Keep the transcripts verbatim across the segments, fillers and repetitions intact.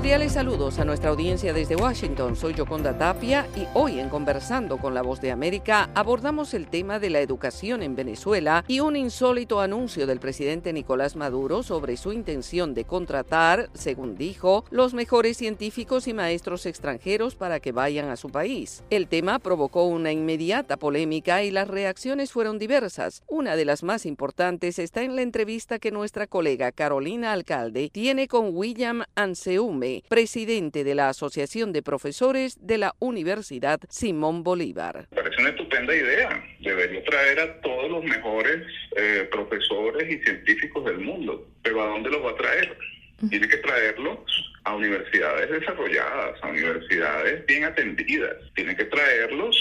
Cordiales saludos a nuestra audiencia desde Washington. Soy Yoconda Tapia y hoy en Conversando con la Voz de América abordamos el tema de la educación en Venezuela y un insólito anuncio del presidente Nicolás Maduro sobre su intención de contratar, según dijo, los mejores científicos y maestros extranjeros para que vayan a su país. El tema provocó una inmediata polémica y las reacciones fueron diversas. Una de las más importantes está en la entrevista que nuestra colega Carolina Alcalde tiene con William Anseume, presidente de la Asociación de Profesores de la Universidad Simón Bolívar. Me parece una estupenda idea. Debería traer a todos los mejores eh, profesores y científicos del mundo. Pero ¿a dónde los va a traer? Tiene que traerlos a universidades desarrolladas, a universidades bien atendidas. Tiene que traerlos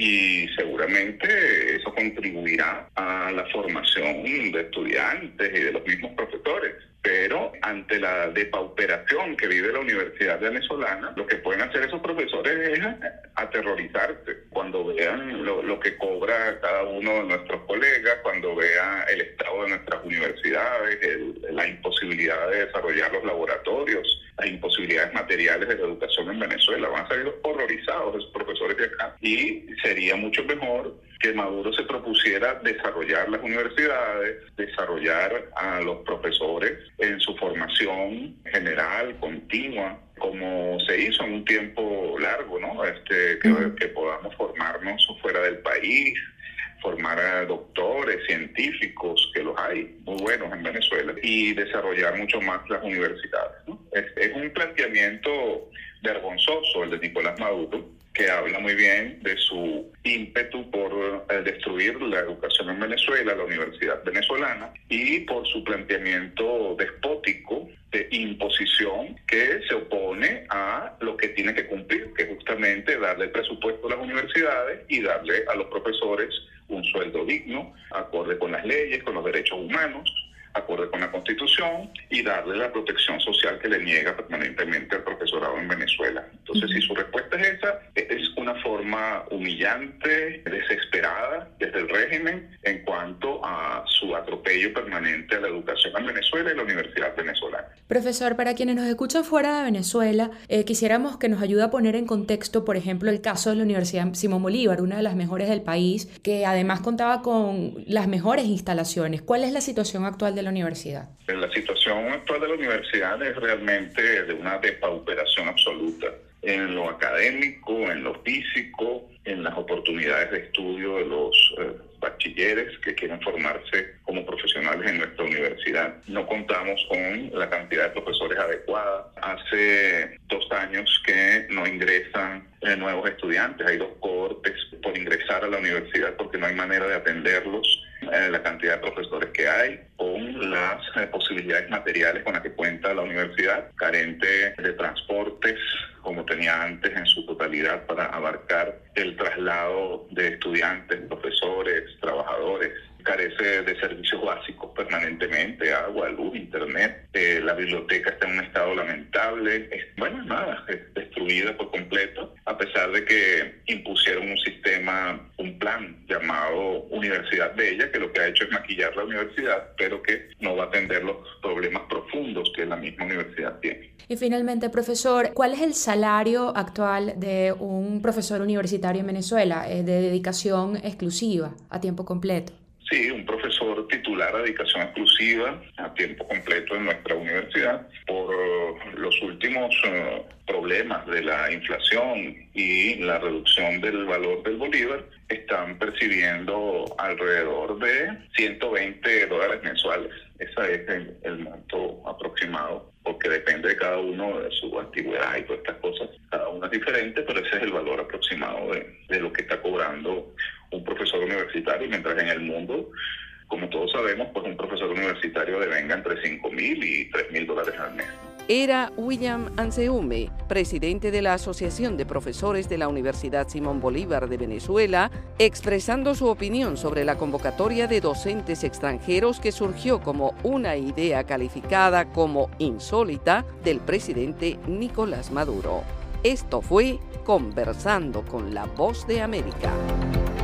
y seguramente eso contribuirá a la formación de estudiantes y de los mismos profesores. Pero ante la depauperación que vive la universidad venezolana, lo que pueden hacer esos profesores es aterrorizarse cuando vean lo, lo que cobra cada uno de nuestros colegas, cuando vean el estado de nuestras universidades, el, la imposibilidad de desarrollar los laboratorios, las imposibilidades materiales de la educación en Venezuela. Van a salir horrorizados esos profesores de acá y sería mucho mejor que Maduro se propusiera desarrollar las universidades, desarrollar a los profesores en su formación general, continua, como se hizo en un tiempo largo, ¿no? Este, que, que podamos formarnos fuera del país, formar a doctores, científicos, que los hay muy buenos en Venezuela, y desarrollar mucho más las universidades, ¿no? Es, es un planteamiento vergonzoso el de Nicolás Maduro, que habla muy bien de su ímpetu por eh, destruir la educación en Venezuela, la universidad venezolana, y por su planteamiento despótico de imposición que se opone a lo que tiene que cumplir, que es justamente darle el presupuesto a las universidades y darle a los profesores un sueldo digno, acorde con las leyes, con los derechos humanos, acorde con la Constitución, y darle la protección social que le niega permanentemente al profesorado en Venezuela. Entonces, uh-huh. si su respuesta es esa, es una forma humillante, desesperada desde el régimen en cuanto a su atropello permanente a la educación en Venezuela y la universidad venezolana. Profesor, para quienes nos escuchan fuera de Venezuela, eh, quisiéramos que nos ayude a poner en contexto, por ejemplo, el caso de la Universidad Simón Bolívar, una de las mejores del país, que además contaba con las mejores instalaciones. ¿Cuál es la situación actual de la universidad? La situación actual de la universidad es realmente de una depauperación absoluta en lo académico, en lo físico, en las oportunidades de estudio de los eh, bachilleres que quieren formarse como profesionales en nuestra universidad. No contamos con la cantidad de profesores adecuada. Hace dos años que no ingresan eh, nuevos estudiantes. Hay dos cohortes por ingresar a la universidad porque no hay manera de atenderlos. Eh, la cantidad de profesores que hay, con las eh, posibilidades materiales con las que cuenta la universidad, carente de transportes como tenía antes en su totalidad para abarcar el traslado de estudiantes, profesores, trabajadores. Carece de servicios básicos permanentemente, agua, luz, internet. Eh, la biblioteca está en un estado lamentable. Es, bueno, nada, es destruida por completo, a pesar de que impusieron un sistema, un plan llamado Universidad Bella, que lo que ha hecho es maquillar la universidad, pero que no va a atender los problemas profundos que la misma universidad tiene. Y finalmente, profesor, ¿cuál es el salario actual de un profesor universitario en Venezuela, eh, de dedicación exclusiva, a tiempo completo? Sí, un profesor titular a dedicación exclusiva a tiempo completo en nuestra universidad, por los últimos uh, problemas de la inflación y la reducción del valor del bolívar, están percibiendo alrededor de ciento veinte dólares mensuales. Ese es el, el monto aproximado, porque depende de cada uno de su antigüedad y todas estas cosas. Cada uno es diferente, pero ese es el valor aproximado de, de lo que está cobrando un profesor universitario, mientras en el mundo, como todos sabemos, pues un profesor universitario devenga entre cinco mil y tres mil dólares al mes. Era William Anseume, presidente de la Asociación de Profesores de la Universidad Simón Bolívar de Venezuela, expresando su opinión sobre la convocatoria de docentes extranjeros que surgió como una idea calificada como insólita del presidente Nicolás Maduro. Esto fue Conversando con la Voz de América.